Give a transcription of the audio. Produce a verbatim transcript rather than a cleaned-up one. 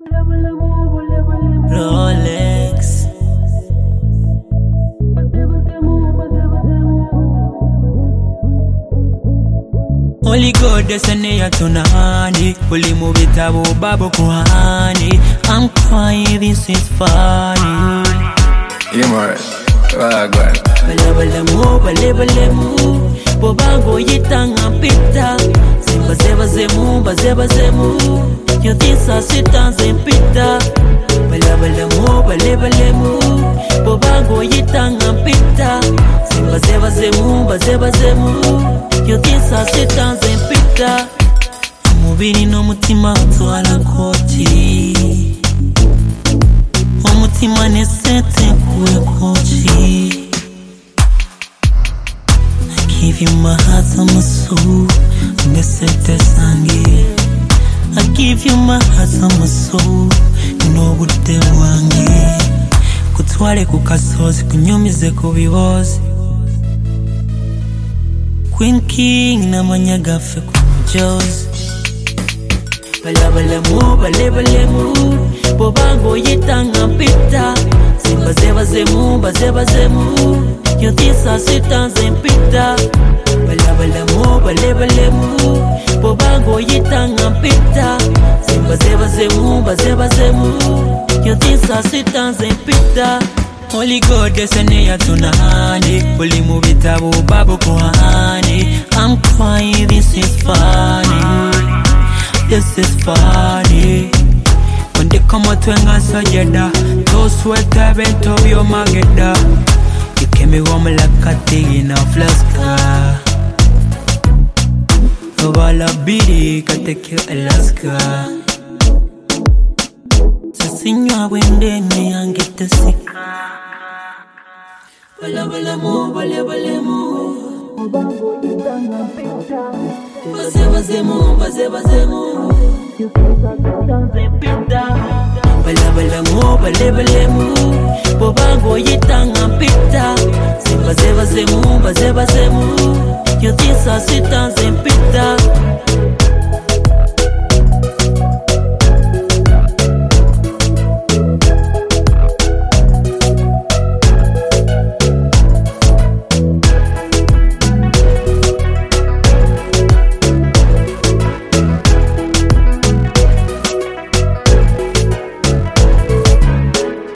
Rolex. Holy God, descend ya tunani. Holy movie tabo babo kuhani. I'm crying, this is funny. Yeah, man. Ah, God. Bala bala mo, bale bale mo. Bobango yitanga pita. Simba zeba zemu, bazeba zemu. You think I sit down and pita. Bala bala mo, bale bale mo. Bobango yitanga pita. Simba zeba zemu, bazeba zemu. You think I sit down and pita. Umubiri no mutima utwala koti. Umutima nesete kuwe koti. I give you my heart and my soul. Nesete sangi. I give you my heart and my soul. No bude wangi. Kutwale kukasozi kunyumize kubibozi. Queen King na manyagafe kujozi. Bala bala mu, bale bale mu. Bobango yitanga pita. Simba zeba zemu, bazeba zemu. You think I sit down and pita. Bala bala mu, bale bale mu. Bobango yitanga pita. Simba zeba zemu, bazeba zemu. You think I sit down and pita. Holy God, descend ya tunani. Holy movie tabo babo kuhani. I'm crying, this is funny. This is funny. When they come out when I sajada, those sweat I bent of your mageda. You came me warm like a tea in a flask. Ovala bidi take you Alaska. So signor when they me and get the sick. Bala bala mo, bala bala mo. Baze baze mo, baze baze mo. Bala bala mo, bala bala mo. Bobango yitanga pita. Simba zeba zemu, baze baze mo. You think I sit down and pita.